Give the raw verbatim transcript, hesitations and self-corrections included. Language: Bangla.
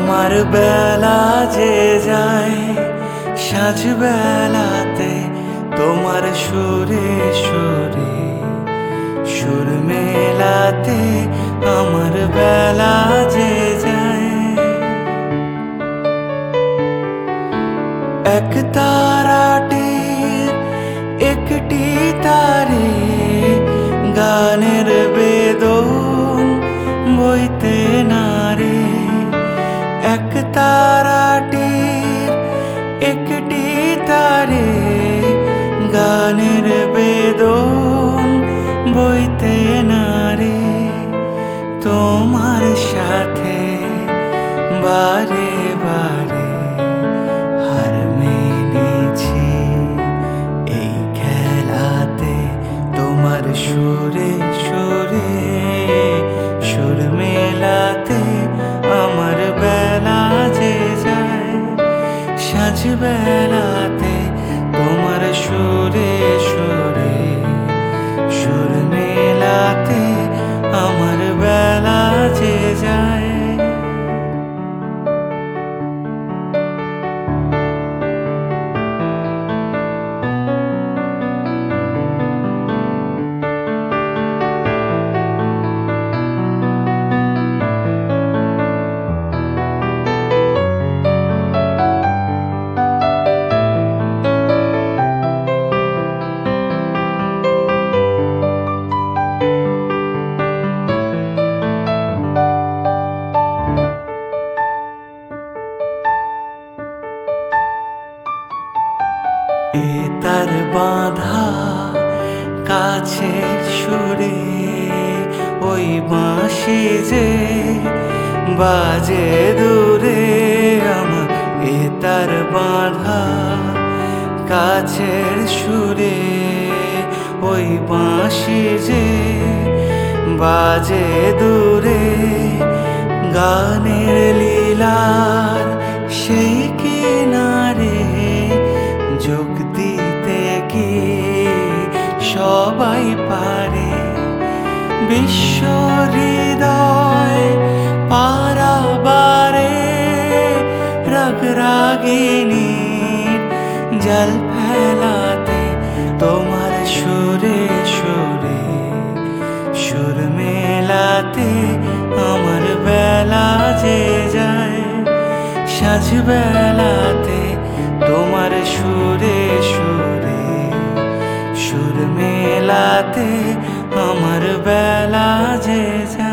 আমার বেলা যে যায় সাঁঝ বেলাতে তোমার সুরে সুরে সুর মেলাতে আমার বেলা যে যায়। এক তারাটির একটি তারে গানের বেদন বইতে নারে। এক তারাটির একটি তারে গানের বেদন বইতে নারে। তোমার সাথে বারে বারে হার মেনেছি এই খেলাতে। তোমার সুরে সুরে সুর মেলাতে আমার বেলা যে যায় সাঁঝ বেলাতে। তোমার সুরে সুরে সুর মেলাতে আমার বেলা যে যায়। এ তার বাঁধা কাছের সুরে ওই বাঁশি যে বাজে দূরে আমার। এ তার বাঁধা কাছের সুরে ওই বাঁশি যে বাজে দূরে। গানের লীলার সেই কিনারে যোগ দিতে কি সবাই পারে। বিশ্ব হৃদয় পারাবারে রাগ রাগিনীর জল ফেলাতে। তোমার সুরে সুরে সুর মেলাতে আমার বেলা যে যায় সাঁঝ বেলাতে। তোমার সুরে সুরে সুর মেলাতে আমার বেলা যে যায়।